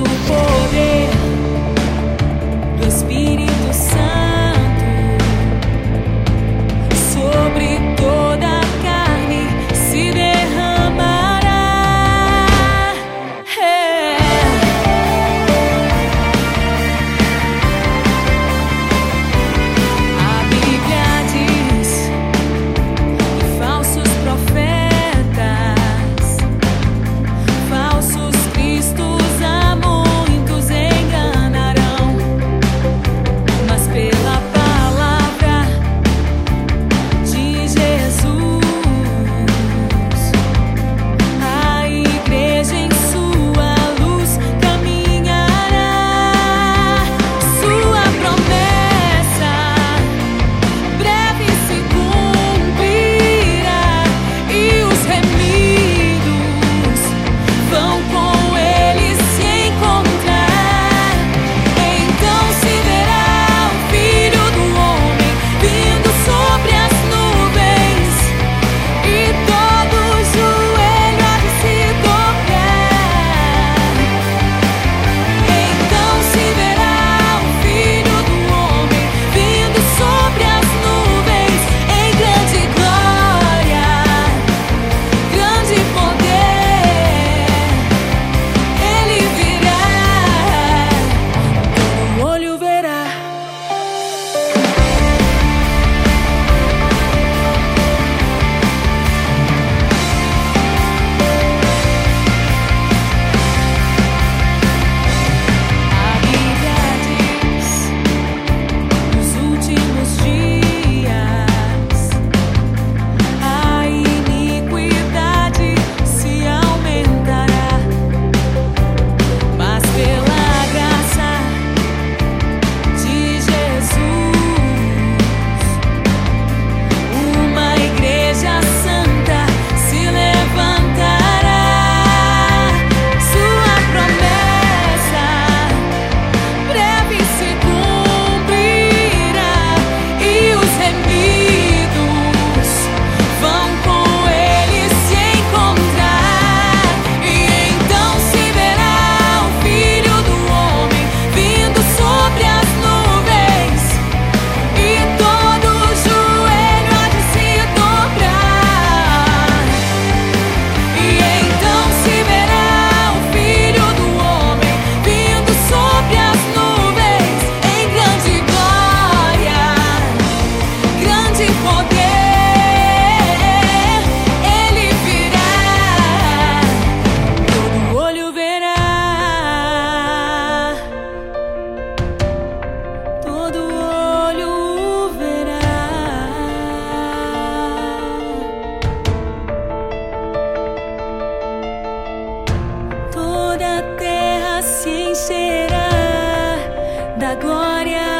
poder do Espírito Santo sobre toda a carne se derramará. A Bíblia diz que falsos profetas, falsos cristos a muitos enganarão, mas pela palavra de Jesus, a igreja em sua luz caminhará. Sua promessa breve se cumprirá e os remidos vão com ele se encontrar. Então se verá o Filho do Homem vindo sobre as nuvens e todo joelho há de se dobrar. Então se verá o Filho do Homem vindo sobre as nuvens em grande glória, grande poder. Ele virá, todo olho verá. A Bíblia diz: nos últimos dias a iniquidade se aumentará, mas pela graça de Jesus, uma igreja santa se levantará. Sua promessa breve se cumprirá e os remidos vão com ele se encontrar. E então se verá o Filho do Homem vindo sobre as nuvens e todo joelho há de se dobrar. E então se verá o Filho do Homem vindo sobre as nuvens em grande glória, grande poder. Ele virá, todo olho verá, todo olho verá. Toda a terra se encherá da glória